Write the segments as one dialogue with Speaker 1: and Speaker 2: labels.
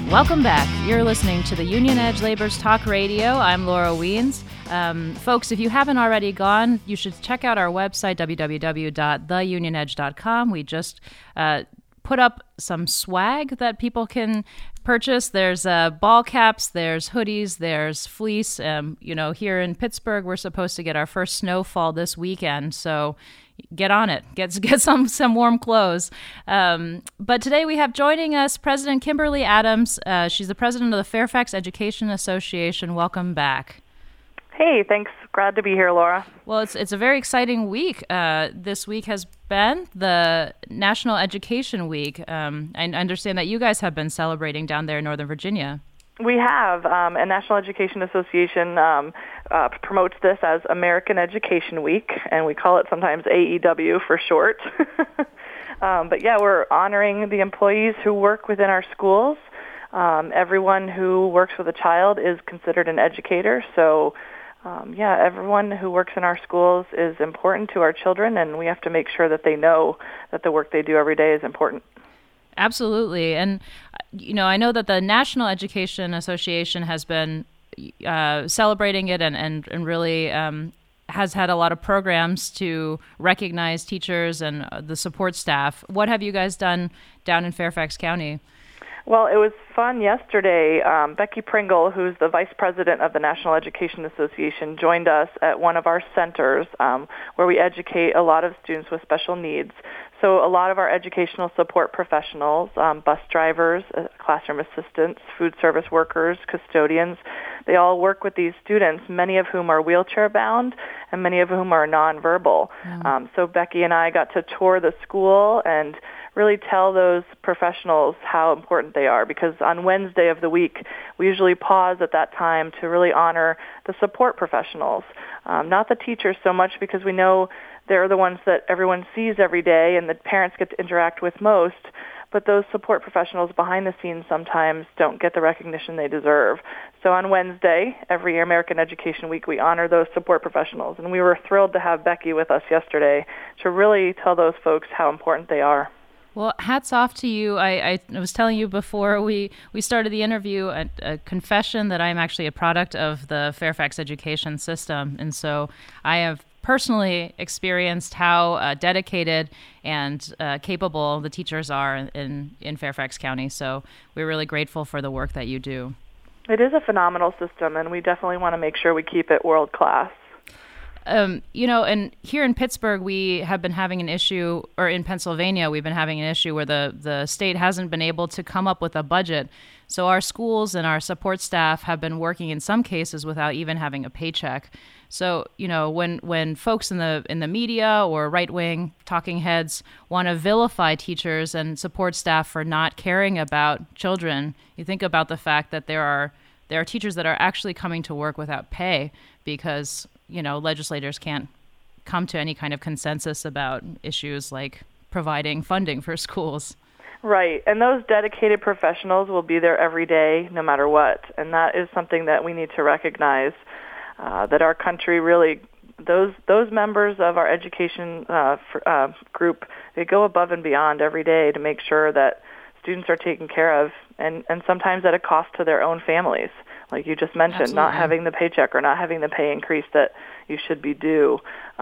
Speaker 1: Welcome back. You're listening to the Union Edge Labor's Talk Radio. I'm Laura Wiens. Folks, if you haven't already gone, you should check out our website, www.theunionedge.com. We just put up some swag that people can purchase. There's ball caps, there's hoodies, there's fleece. Here in Pittsburgh, we're supposed to get our first snowfall this weekend, so get on it. Get some warm clothes. But today we have joining us President Kimberly Adams. She's the president of the Fairfax Education Association. Welcome back.
Speaker 2: Hey, thanks. Glad to be here, Laura.
Speaker 1: Well, it's a very exciting week. This week has been the National Education Week. I understand that you guys have been celebrating down there in Northern Virginia.
Speaker 2: We have. And National Education Association promotes this as American Education Week, and we call it sometimes AEW for short. But yeah, we're honoring the employees who work within our schools. Everyone who works with a child is considered an educator, so everyone who works in our schools is important to our children, and we have to make sure that they know that the work they do every day is important.
Speaker 1: Absolutely. And, I know that the National Education Association has been celebrating it and really has had a lot of programs to recognize teachers and the support staff. What have you guys done down in Fairfax County?
Speaker 2: Well, it was fun yesterday. Becky Pringle, who's the vice president of the National Education Association, joined us at one of our centers where we educate a lot of students with special needs. So a lot of our educational support professionals, bus drivers, classroom assistants, food service workers, custodians, they all work with these students, many of whom are wheelchair-bound and many of whom are nonverbal. So Becky and I got to tour the school and really tell those professionals how important they are, because on Wednesday of the week, we usually pause at that time to really honor the support professionals, not the teachers so much, because we know they're the ones that everyone sees every day and the parents get to interact with most, but those support professionals behind the scenes sometimes don't get the recognition they deserve. So on Wednesday, every year, American Education Week, we honor those support professionals, and we were thrilled to have Becky with us yesterday to really tell those folks how important they are.
Speaker 1: Well, hats off to you. I was telling you before we started the interview, a confession that I'm actually a product of the Fairfax education system. And so I have personally experienced how dedicated and capable the teachers are in Fairfax County. So we're really grateful for the work that you do.
Speaker 2: It is a phenomenal system, and we definitely want to make sure we keep it world class.
Speaker 1: And here in Pittsburgh, we have been having an issue, or in Pennsylvania, we've been having an issue where the state hasn't been able to come up with a budget. So our schools and our support staff have been working in some cases without even having a paycheck. So, when folks in the media or right-wing talking heads want to vilify teachers and support staff for not caring about children, you think about the fact that there are teachers that are actually coming to work without pay because legislators can't come to any kind of consensus about issues like providing funding for schools.
Speaker 2: Right, and those dedicated professionals will be there every day, no matter what, and that is something that we need to recognize, that our country really, those members of our education group, they go above and beyond every day to make sure that students are taken care of, and sometimes at a cost to their own families. Like you just mentioned,
Speaker 1: Absolutely.
Speaker 2: Not having the paycheck or not having the pay increase that you should be due.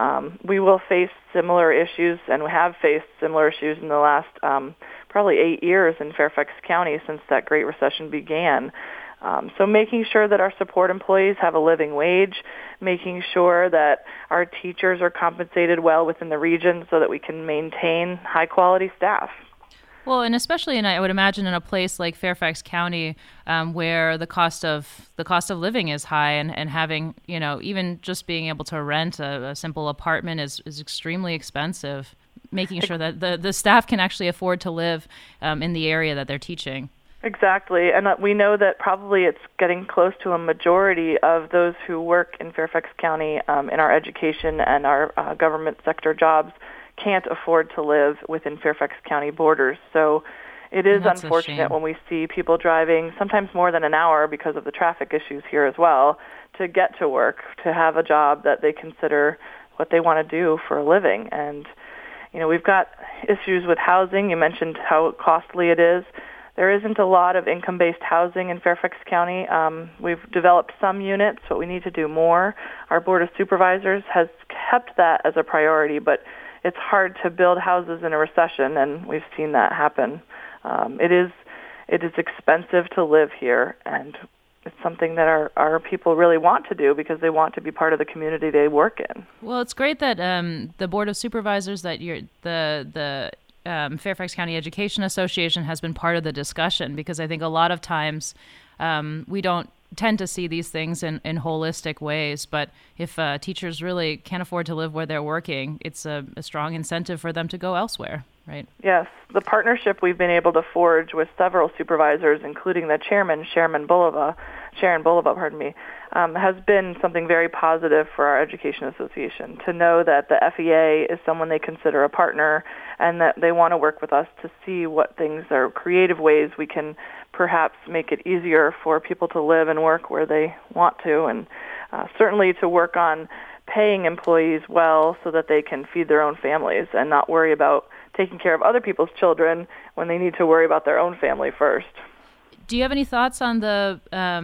Speaker 2: We will face similar issues, and we have faced similar issues in the last probably 8 years in Fairfax County since that Great Recession began. So making sure that our support employees have a living wage, making sure that our teachers are compensated well within the region so that we can maintain high-quality staff.
Speaker 1: Well, and especially I would imagine in a place like Fairfax County, where the cost of living is high, and having even just being able to rent a simple apartment is extremely expensive. Making sure that the staff can actually afford to live in the area that they're teaching.
Speaker 2: Exactly, and we know that probably it's getting close to a majority of those who work in Fairfax County in our education and our government sector jobs can't afford to live within Fairfax County borders. So it is unfortunate when we see people driving sometimes more than an hour because of the traffic issues here as well to get to work, to have a job that they consider what they want to do for a living. And, we've got issues with housing. You mentioned how costly it is. There isn't a lot of income-based housing in Fairfax County. We've developed some units, but we need to do more. Our Board of Supervisors has kept that as a priority, but it's hard to build houses in a recession, and we've seen that happen. It is expensive to live here, and it's something that our people really want to do because they want to be part of the community they work in.
Speaker 1: Well, it's great that the Board of Supervisors, that the Fairfax County Education Association has been part of the discussion, because I think a lot of times we don't tend to see these things in holistic ways. But if teachers really can't afford to live where they're working, it's a strong incentive for them to go elsewhere, right?
Speaker 2: Yes. The partnership we've been able to forge with several supervisors, including the chairman, Sharon Bulova, has been something very positive for our Education Association, to know that the FEA is someone they consider a partner and that they want to work with us to see what things are creative ways we can perhaps make it easier for people to live and work where they want to, and certainly to work on paying employees well so that they can feed their own families and not worry about taking care of other people's children when they need to worry about their own family first.
Speaker 1: Do you have any thoughts on the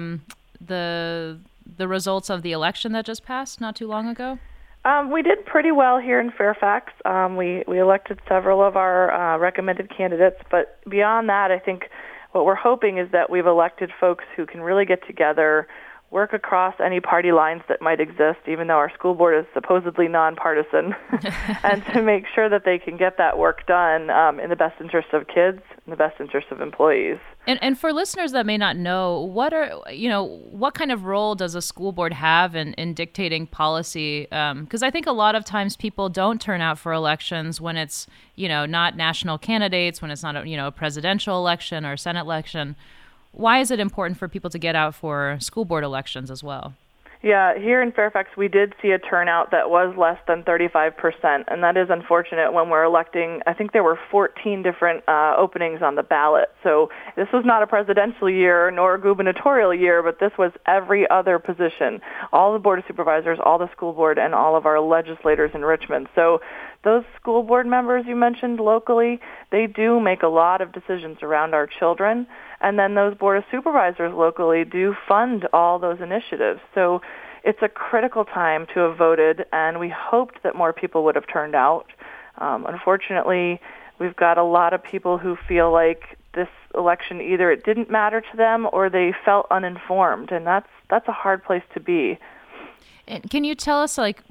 Speaker 1: results of the election that just passed not too long ago?
Speaker 2: We did pretty well here in Fairfax. We elected several of our recommended candidates, but beyond that, I think what we're hoping is that we've elected folks who can really get together, work across any party lines that might exist, even though our school board is supposedly nonpartisan, and to make sure that they can get that work done in the best interest of kids, in the best interest of employees.
Speaker 1: And for listeners that may not know, what kind of role does a school board have in dictating policy? Because I think a lot of times people don't turn out for elections when it's, not national candidates, when it's not a presidential election or Senate election. Why is it important for people to get out for school board elections as well?
Speaker 2: Yeah, here in Fairfax, we did see a turnout that was less than 35%, and that is unfortunate when we're electing. I think there were 14 different openings on the ballot. So this was not a presidential year nor a gubernatorial year, but this was every other position, all the Board of Supervisors, all the school board, and all of our legislators in Richmond. So those school board members you mentioned locally, they do make a lot of decisions around our children. And then those Board of Supervisors locally do fund all those initiatives. So it's a critical time to have voted, and we hoped that more people would have turned out. Unfortunately, we've got a lot of people who feel like this election, either it didn't matter to them or they felt uninformed, and that's a hard place to be.
Speaker 1: And can you tell us,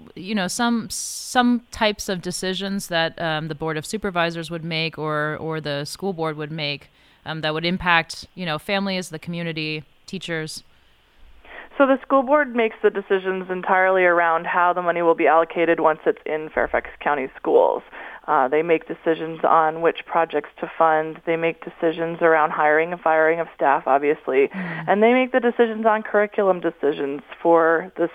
Speaker 1: some types of decisions that the Board of Supervisors would make or the school board would make that would impact, families, the community, teachers?
Speaker 2: So the school board makes the decisions entirely around how the money will be allocated once it's in Fairfax County schools. They make decisions on which projects to fund. They make decisions around hiring and firing of staff, obviously. And they make the decisions on curriculum decisions for this,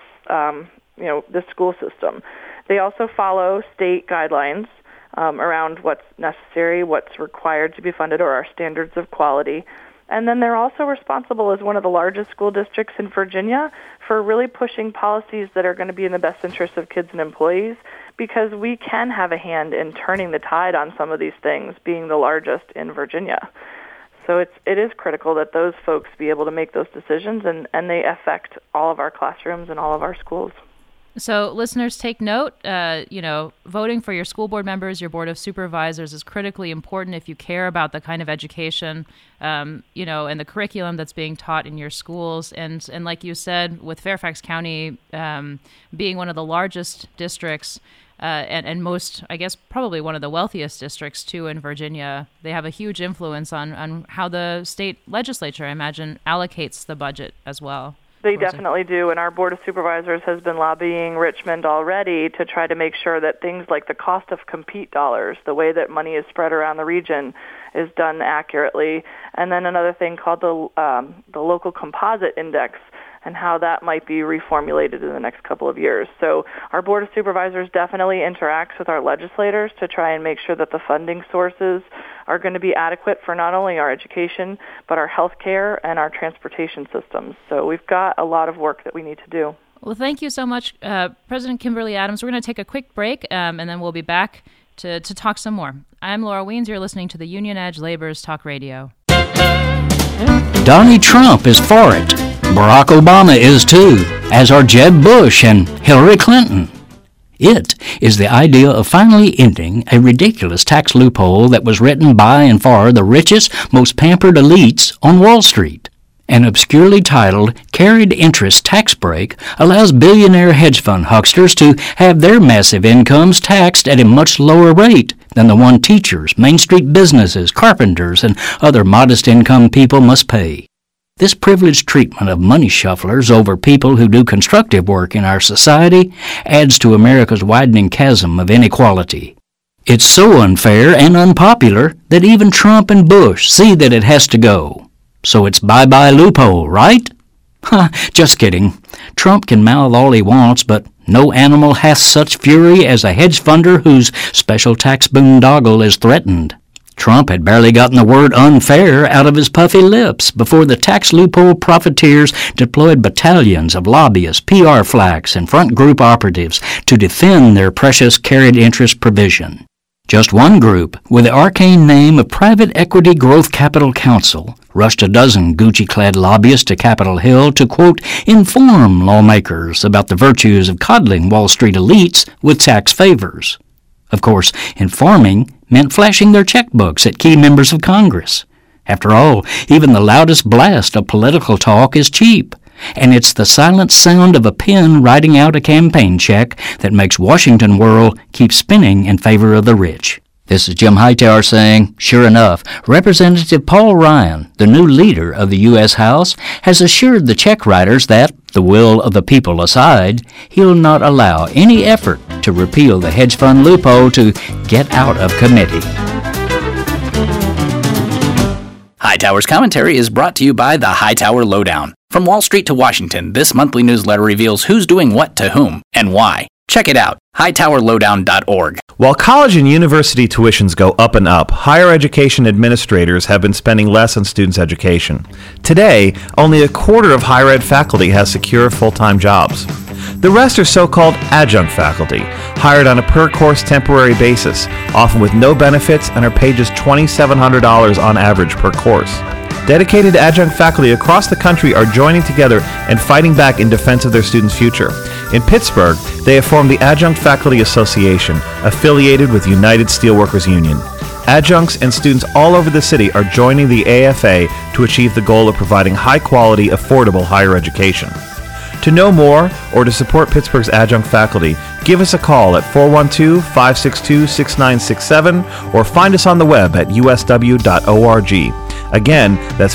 Speaker 2: this school system. They also follow state guidelines around what's necessary, what's required to be funded, or our standards of quality. And then they're also responsible as one of the largest school districts in Virginia for really pushing policies that are going to be in the best interest of kids and employees, because we can have a hand in turning the tide on some of these things, being the largest in Virginia. So it is critical that those folks be able to make those decisions, and they affect all of our classrooms and all of our schools.
Speaker 1: So listeners, take note, voting for your school board members, your Board of Supervisors is critically important if you care about the kind of education, and the curriculum that's being taught in your schools. And like you said, with Fairfax County being one of the largest districts and most, I guess, probably one of the wealthiest districts, too, in Virginia, they have a huge influence on how the state legislature, I imagine, allocates the budget as well.
Speaker 2: They definitely do, and our Board of Supervisors has been lobbying Richmond already to try to make sure that things like the cost of compete dollars, the way that money is spread around the region, is done accurately. And then another thing called the local composite index, and how that might be reformulated in the next couple of years. So our Board of Supervisors definitely interacts with our legislators to try and make sure that the funding sources are going to be adequate for not only our education, but our health care and our transportation systems. So we've got a lot of work that we need to do.
Speaker 1: Well, thank you so much, President Kimberly Adams. We're going to take a quick break, and then we'll be back to talk some more. I'm Laura Weens. You're listening to the Union Edge Laborers Talk Radio.
Speaker 3: Donnie Trump is for it. Barack Obama is too, as are Jeb Bush and Hillary Clinton. It is the idea of finally ending a ridiculous tax loophole that was written by and for the richest, most pampered elites on Wall Street. An obscurely titled carried interest tax break allows billionaire hedge fund hucksters to have their massive incomes taxed at a much lower rate than the one teachers, Main Street businesses, carpenters, and other modest income people must pay. This privileged treatment of money shufflers over people who do constructive work in our society adds to America's widening chasm of inequality. It's so unfair and unpopular that even Trump and Bush see that it has to go. So it's bye-bye loophole, right? Ha, just kidding. Trump can mouth all he wants, but no animal hath such fury as a hedge funder whose special tax boondoggle is threatened. Trump had barely gotten the word unfair out of his puffy lips before the tax loophole profiteers deployed battalions of lobbyists, PR flacks, and front group operatives to defend their precious carried interest provision. Just one group, with the arcane name of Private Equity Growth Capital Council, rushed a dozen Gucci-clad lobbyists to Capitol Hill to, quote, inform lawmakers about the virtues of coddling Wall Street elites with tax favors. Of course, informing meant flashing their checkbooks at key members of Congress. After all, even the loudest blast of political talk is cheap, and it's the silent sound of a pen writing out a campaign check that makes Washington whirl keep spinning in favor of the rich. This is Jim Hightower saying, sure enough, Representative Paul Ryan, the new leader of the U.S. House, has assured the check writers that, the will of the people aside, he'll not allow any effort to repeal the hedge fund loophole to get out of committee.
Speaker 4: Hightower's commentary is brought to you by the Hightower Lowdown. From Wall Street to Washington, this monthly newsletter reveals who's doing what to whom and why. Check it out, hightowerlowdown.org.
Speaker 5: While college and university tuitions go up and up, higher education administrators have been spending less on students' education. Today, only a quarter of higher ed faculty has secure full-time jobs. The rest are so-called adjunct faculty, hired on a per-course temporary basis, often with no benefits, and are paid just $2,700 on average per course. Dedicated adjunct faculty across the country are joining together and fighting back in defense of their students' future. In Pittsburgh, they have formed the Adjunct Faculty Association, affiliated with United Steelworkers Union. Adjuncts and students all over the city are joining the AFA to achieve the goal of providing high-quality, affordable higher education. To know more or to support Pittsburgh's adjunct faculty, give us a call at 412-562-6967 or find us on the web at usw.org. Again, that's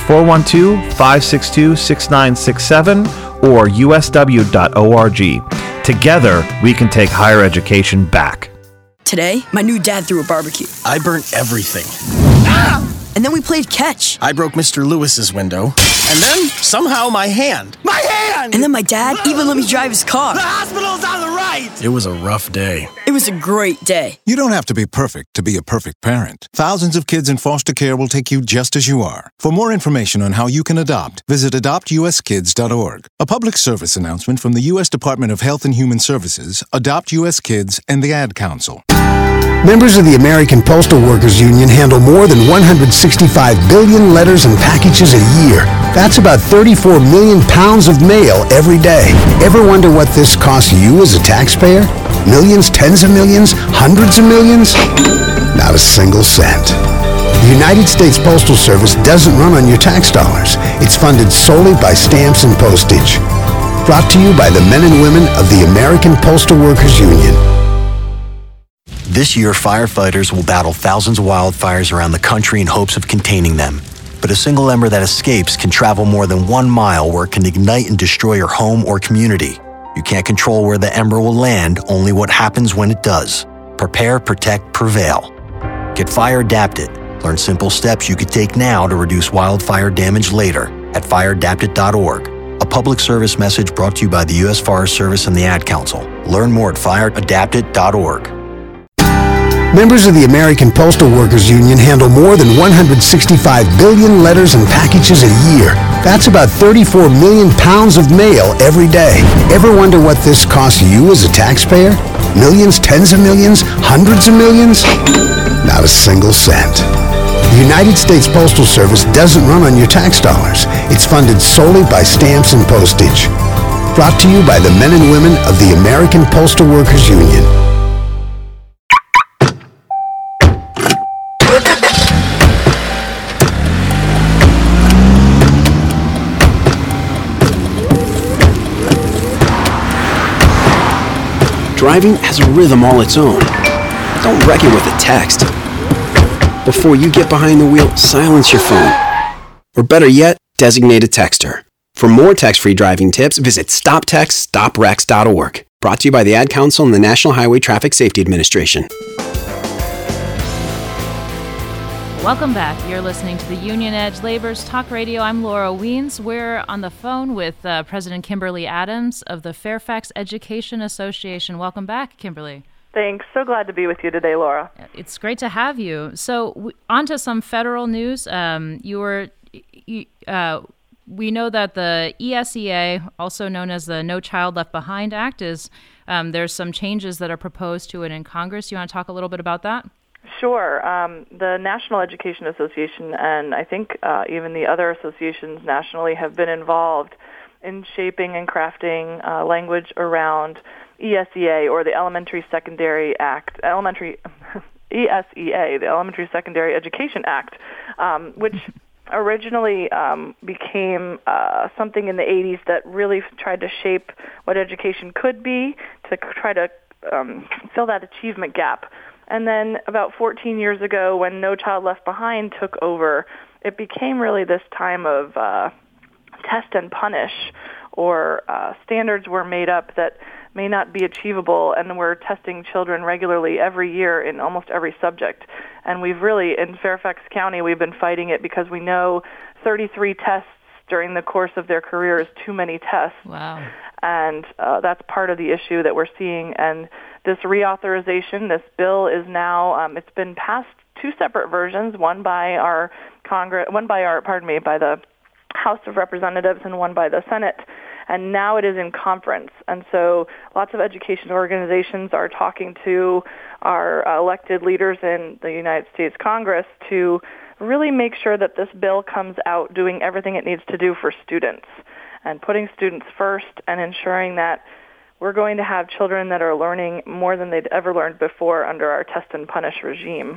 Speaker 5: 412-562-6967 or usw.org. Together, we can take higher education back.
Speaker 6: Today, my new dad threw a barbecue.
Speaker 7: I burnt everything.
Speaker 6: Ah! And then we played catch.
Speaker 7: I broke Mr. Lewis's window. And then, somehow, my hand. My hand!
Speaker 6: And then my dad even let me drive his car.
Speaker 7: The hospital's on the right! It was a rough day.
Speaker 6: It was a great day.
Speaker 8: You don't have to be perfect to be a perfect parent. Thousands of kids in foster care will take you just as you are. For more information on how you can adopt, visit adoptuskids.org. A public service announcement from the U.S. Department of Health and Human Services, Adopt U.S. Kids, and the Ad Council.
Speaker 9: Members of the American Postal Workers Union handle more than 165 billion letters and packages a year. That's about 34 million pounds of mail every day. Ever wonder what this costs you as a taxpayer? Millions, tens of millions, hundreds of millions? Not a single cent. The United States Postal Service doesn't run on your tax dollars. It's funded solely by stamps and postage. Brought to you by the men and women of the American Postal Workers Union.
Speaker 10: This year, firefighters will battle thousands of wildfires around the country in hopes of containing them. But a single ember that escapes can travel more than 1 mile, where it can ignite and destroy your home or community. You can't control where the ember will land, only what happens when it does. Prepare, protect, prevail. Get fire adapted. Learn simple steps you could take now to reduce wildfire damage later at fireadapted.org. A public service message brought to you by the U.S. Forest Service and the Ad Council. Learn more at fireadapted.org.
Speaker 9: Members of the American Postal Workers Union handle more than 165 billion letters and packages a year. That's about 34 million pounds of mail every day. Ever wonder what this costs you as a taxpayer? Millions, tens of millions, hundreds of millions? Not a single cent. The United States Postal Service doesn't run on your tax dollars. It's funded solely by stamps and postage. Brought to you by the men and women of the American Postal Workers Union.
Speaker 11: Driving has a rhythm all its own. Don't wreck it with a text. Before you get behind the wheel, silence your phone. Or better yet, designate a texter. For more text-free driving tips, visit StopTextStopWrecks.org. Brought to you by the Ad Council and the National Highway Traffic Safety Administration.
Speaker 1: Welcome back. You're listening to the Union Edge Labor's Talk Radio. I'm Laura Wiens. We're on the phone with President Kimberly Adams of the Fairfax Education Association. Welcome back, Kimberly.
Speaker 2: Thanks. So glad to be with you today, Laura.
Speaker 1: It's great to have you. So on to some federal news. We know that the ESEA, also known as the No Child Left Behind Act, there's some changes that are proposed to it in Congress. You want to talk a little bit about that?
Speaker 2: Sure. The National Education Association and I think even the other associations nationally have been involved in shaping and crafting language around ESEA, or the Elementary Secondary Act, ESEA, the Elementary Secondary Education Act, which originally became something in the 80s that really tried to shape what education could be, to try to fill that achievement gap. And then about 14 years ago, when No Child Left Behind took over, it became really this time of test and punish, or standards were made up that may not be achievable, and we're testing children regularly every year in almost every subject. And we've really, in Fairfax County, we've been fighting it because we know 33 tests during the course of their career is too many tests.
Speaker 1: Wow.
Speaker 2: And that's part of the issue that we're seeing. And this reauthorization, this bill is now, it's been passed two separate versions, one by the House of Representatives and one by the Senate. And now it is in conference. And so lots of education organizations are talking to our elected leaders in the United States Congress to really make sure that this bill comes out doing everything it needs to do for students, and putting students first, and ensuring that we're going to have children that are learning more than they'd ever learned before under our test and punish regime.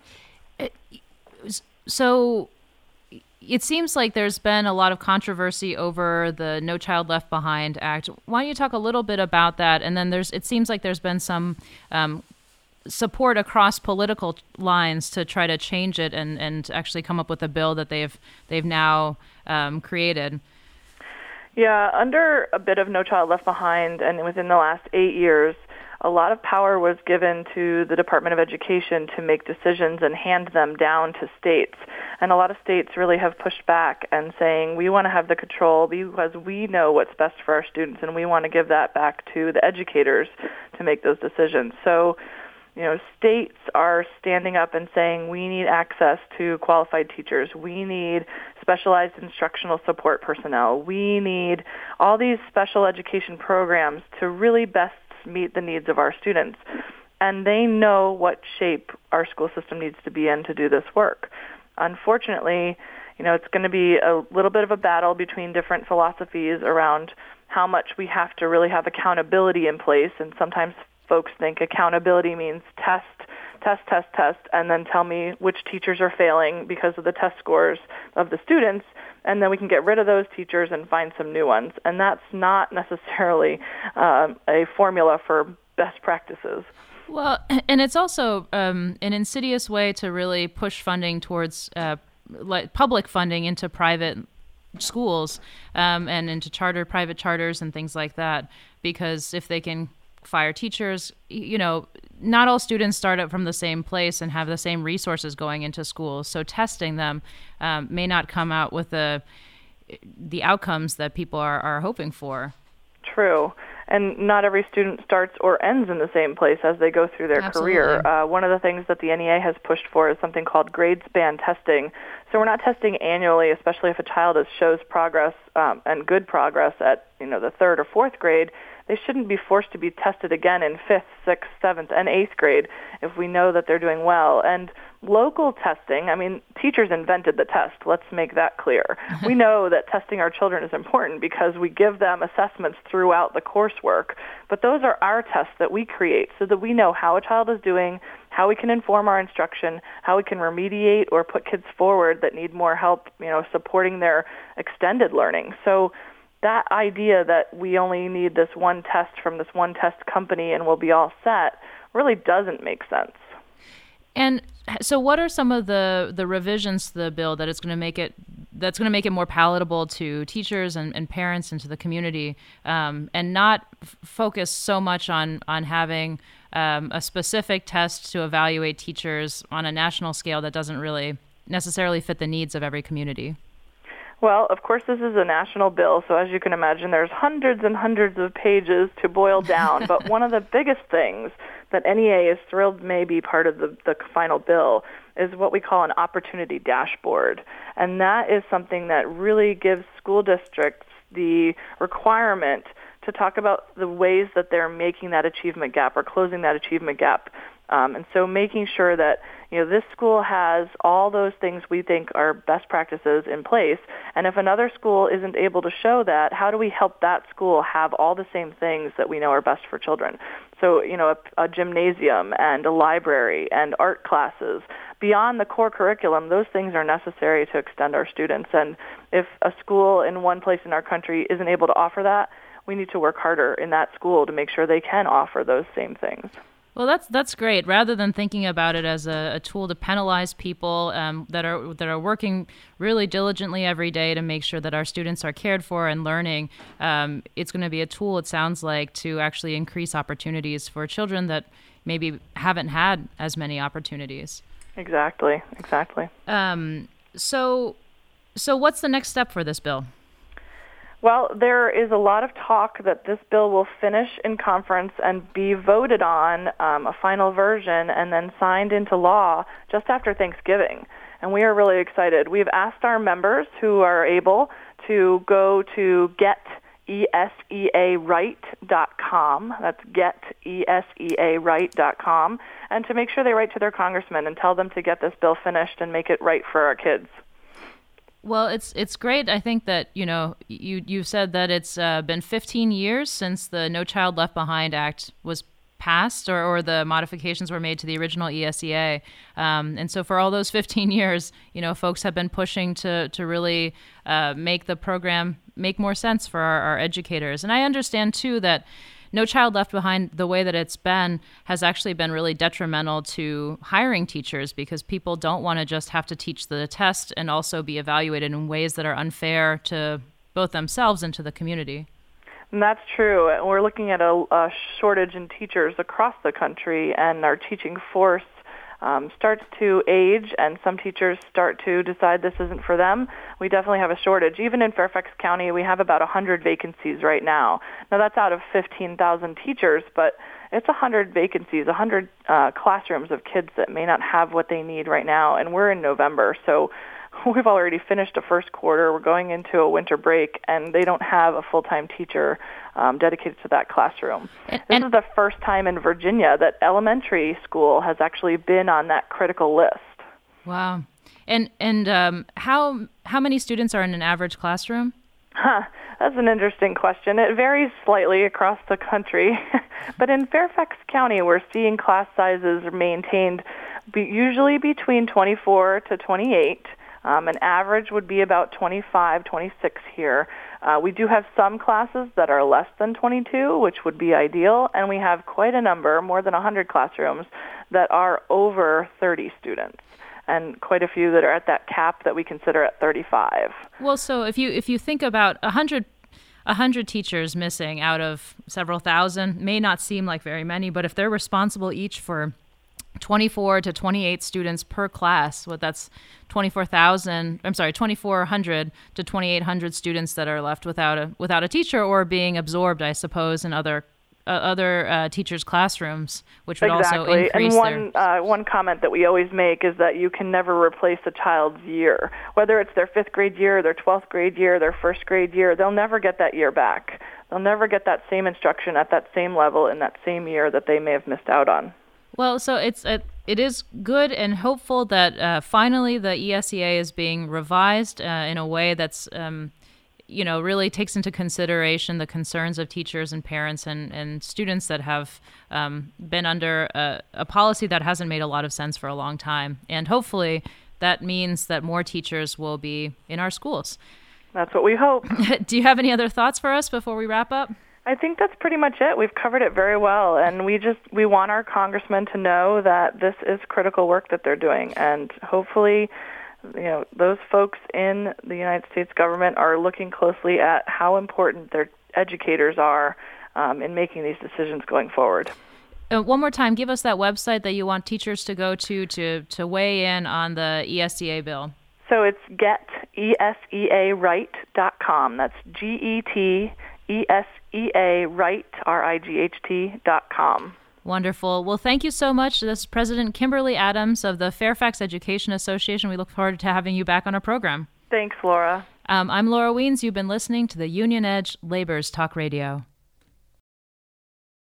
Speaker 1: So it seems like there's been a lot of controversy over the No Child Left Behind Act. Why don't you talk a little bit about that? And then it seems like there's been some support across political lines to try to change it and actually come up with a bill that they've now created.
Speaker 2: Yeah, under a bit of No Child Left Behind, and within the last 8 years, a lot of power was given to the Department of Education to make decisions and hand them down to states. And a lot of states really have pushed back and saying, we want to have the control because we know what's best for our students, and we want to give that back to the educators to make those decisions. So, states are standing up and saying, we need access to qualified teachers. We need specialized instructional support personnel. We need all these special education programs to really best meet the needs of our students. And they know what shape our school system needs to be in to do this work. Unfortunately, it's going to be a little bit of a battle between different philosophies around how much we have to really have accountability in place. And sometimes folks think accountability means test, and then tell me which teachers are failing because of the test scores of the students, and then we can get rid of those teachers and find some new ones. And that's not necessarily a formula for best practices.
Speaker 1: Well, and it's also an insidious way to really push funding towards public funding into private schools and into private charters and things like that, because if they can fire teachers, not all students start out from the same place and have the same resources going into schools. So testing them may not come out with the outcomes that people are hoping for.
Speaker 2: True. And not every student starts or ends in the same place as they go through their career. One of the things that the NEA has pushed for is something called grade span testing. So we're not testing annually, especially if a child shows progress and good progress at the third or fourth grade. They shouldn't be forced to be tested again in 5th, 6th, 7th, and 8th grade if we know that they're doing well. And Local testing, I mean, teachers invented the test. Let's make that clear. We know that testing our children is important because we give them assessments throughout the coursework, but those are our tests that we create so that we know how a child is doing, how we can inform our instruction, how we can remediate or put kids forward that need more help, supporting their extended learning. So that idea that we only need this one test from this one test company and we'll be all set really doesn't make sense.
Speaker 1: And so what are some of the revisions to the bill that's going to make it more palatable to teachers and parents and to the community, and not focus so much on having a specific test to evaluate teachers on a national scale that doesn't really necessarily fit the needs of every community?
Speaker 2: Well, of course, this is a national bill, so as you can imagine, there's hundreds and hundreds of pages to boil down. But one of the biggest things that NEA is thrilled may be part of the final bill is what we call an opportunity dashboard. And that is something that really gives school districts the requirement to talk about the ways that they're making that achievement gap or closing that achievement gap. And so making sure that this school has all those things we think are best practices in place. And if another school isn't able to show that, how do we help that school have all the same things that we know are best for children? So, a gymnasium and a library and art classes. Beyond the core curriculum, those things are necessary to extend our students. And if a school in one place in our country isn't able to offer that, we need to work harder in that school to make sure they can offer those same things.
Speaker 1: Well, that's great. Rather than thinking about it as a tool to penalize people that are working really diligently every day to make sure that our students are cared for and learning, it's going to be a tool, it sounds like, to actually increase opportunities for children that maybe haven't had as many opportunities.
Speaker 2: Exactly.
Speaker 1: So what's the next step for this bill?
Speaker 2: Well, there is a lot of talk that this bill will finish in conference and be voted on, a final version, and then signed into law just after Thanksgiving. And we are really excited. We've asked our members who are able to go to getesearight.com. That's getesearight.com. And to make sure they write to their congressman and tell them to get this bill finished and make it right for our kids.
Speaker 1: Well, it's great. I think that, you said that it's been 15 years since the No Child Left Behind Act was passed or the modifications were made to the original ESEA. And so for all those 15 years, folks have been pushing to really make the program make more sense for our educators. And I understand, too, that No Child Left Behind, the way that it's been, has actually been really detrimental to hiring teachers because people don't want to just have to teach the test and also be evaluated in ways that are unfair to both themselves and to the community.
Speaker 2: And that's true. We're looking at a shortage in teachers across the country, and our teaching force starts to age, and some teachers start to decide this isn't for them. We definitely have a shortage. Even in Fairfax County, we have about 100 vacancies right now. Now, that's out of 15,000 teachers, but it's 100 vacancies, 100 classrooms of kids that may not have what they need right now, and we're in November, so we've already finished the first quarter. We're going into a winter break, and they don't have a full-time teacher dedicated to that classroom. This is the first time in Virginia that elementary school has actually been on that critical list.
Speaker 1: Wow. And how many students are in an average classroom?
Speaker 2: That's an interesting question. It varies slightly across the country, but in Fairfax County, we're seeing class sizes maintained usually between 24 to 28. An average would be about 25, 26 here. We do have some classes that are less than 22, which would be ideal, and we have quite a number, more than 100 classrooms, that are over 30 students, and quite a few that are at that cap that we consider at 35.
Speaker 1: Well, so if you think about 100 teachers missing out of several thousand, may not seem like very many, but if they're responsible each for 24 to 28 students per class, that's 2,400 to 2,800 students that are left without a teacher or being absorbed, I suppose, in other teachers' classrooms, which would also increase
Speaker 2: and one comment that we always make is that you can never replace a child's year. Whether it's their 5th grade year, their 12th grade year, their 1st grade year, they'll never get that year back. They'll never get that same instruction at that same level in that same year that they may have missed out on.
Speaker 1: Well, so it is good and hopeful that finally the ESEA is being revised in a way that's really takes into consideration the concerns of teachers and parents and students that have been under a policy that hasn't made a lot of sense for a long time. And hopefully that means that more teachers will be in our schools.
Speaker 2: That's what we hope.
Speaker 1: Do you have any other thoughts for us before we wrap up?
Speaker 2: I think that's pretty much it. We've covered it very well, and we want our congressmen to know that this is critical work that they're doing, and hopefully those folks in the United States government are looking closely at how important their educators are in making these decisions going forward.
Speaker 1: One more time, give us that website that you want teachers to go to weigh in on the ESEA bill.
Speaker 2: So it's getesearight.com. That's GETESEARIGHT.com.
Speaker 1: Wonderful. Well, thank you so much. This is President Kimberly Adams of the Fairfax Education Association. We look forward to having you back on our program.
Speaker 2: Thanks, Laura.
Speaker 1: I'm Laura Weens. You've been listening to the Union Edge Labor's Talk Radio.